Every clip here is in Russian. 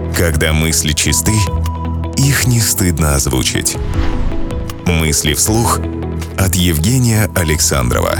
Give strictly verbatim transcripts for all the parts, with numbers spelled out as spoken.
Когда мысли чисты, их не стыдно озвучить. Мысли вслух от Евгения Александрова.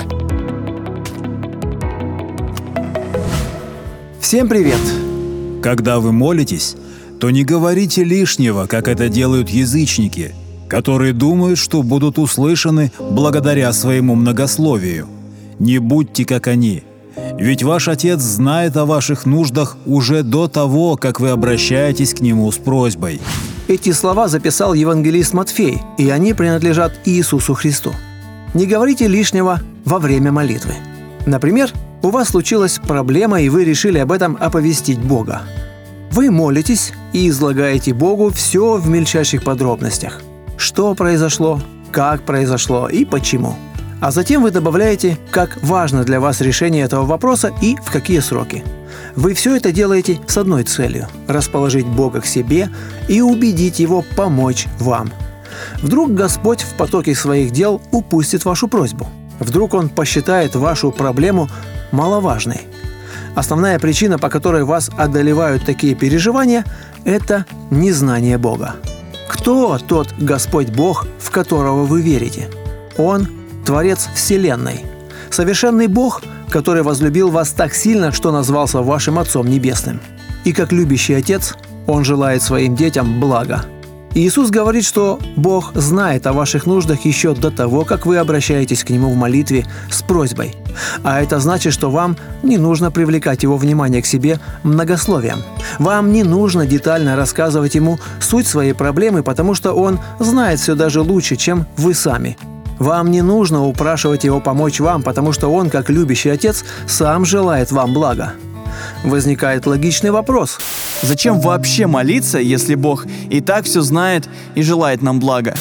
Всем привет! Когда вы молитесь, то не говорите лишнего, как это делают язычники, которые думают, что будут услышаны благодаря своему многословию. Не будьте как они, ведь ваш Отец знает о ваших нуждах уже до того, как вы обращаетесь к Нему с просьбой. Эти слова записал евангелист Матфей, и они принадлежат Иисусу Христу. Не говорите лишнего во время молитвы. Например, у вас случилась проблема, и вы решили об этом оповестить Бога. Вы молитесь и излагаете Богу все в мельчайших подробностях. Что произошло, как произошло и почему. А затем вы добавляете, как важно для вас решение этого вопроса и в какие сроки. Вы все это делаете с одной целью – расположить Бога к себе и убедить Его помочь вам. Вдруг Господь в потоке своих дел упустит вашу просьбу. Вдруг Он посчитает вашу проблему маловажной. Основная причина, по которой вас одолевают такие переживания – это незнание Бога. Кто тот Господь Бог, в которого вы верите? Он – Творец Вселенной, совершенный Бог, который возлюбил вас так сильно, что назвался вашим Отцом Небесным. И как любящий Отец, Он желает своим детям блага. Иисус говорит, что Бог знает о ваших нуждах еще до того, как вы обращаетесь к Нему в молитве с просьбой. А это значит, что вам не нужно привлекать Его внимание к себе многословием. Вам не нужно детально рассказывать Ему суть своей проблемы, потому что Он знает все даже лучше, чем вы сами. Вам не нужно упрашивать Его помочь вам, потому что Он, как любящий Отец, сам желает вам блага. Возникает логичный вопрос. Зачем вообще молиться, если Бог и так все знает и желает нам блага?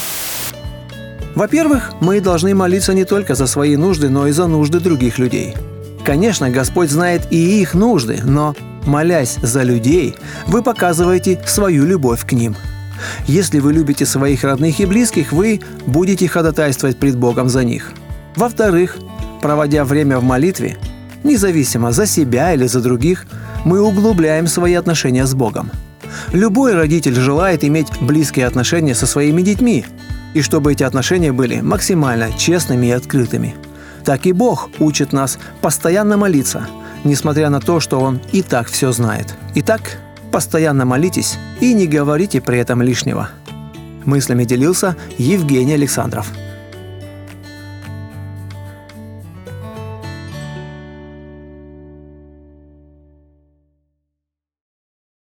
Во-первых, мы должны молиться не только за свои нужды, но и за нужды других людей. Конечно, Господь знает и их нужды, но, молясь за людей, вы показываете свою любовь к ним. Если вы любите своих родных и близких, вы будете ходатайствовать пред Богом за них. Во-вторых, проводя время в молитве, независимо за себя или за других, мы углубляем свои отношения с Богом. Любой родитель желает иметь близкие отношения со своими детьми, и чтобы эти отношения были максимально честными и открытыми. Так и Бог учит нас постоянно молиться, несмотря на то, что Он и так все знает. Итак, постоянно молитесь и не говорите при этом лишнего. Мыслями делился Евгений Александров.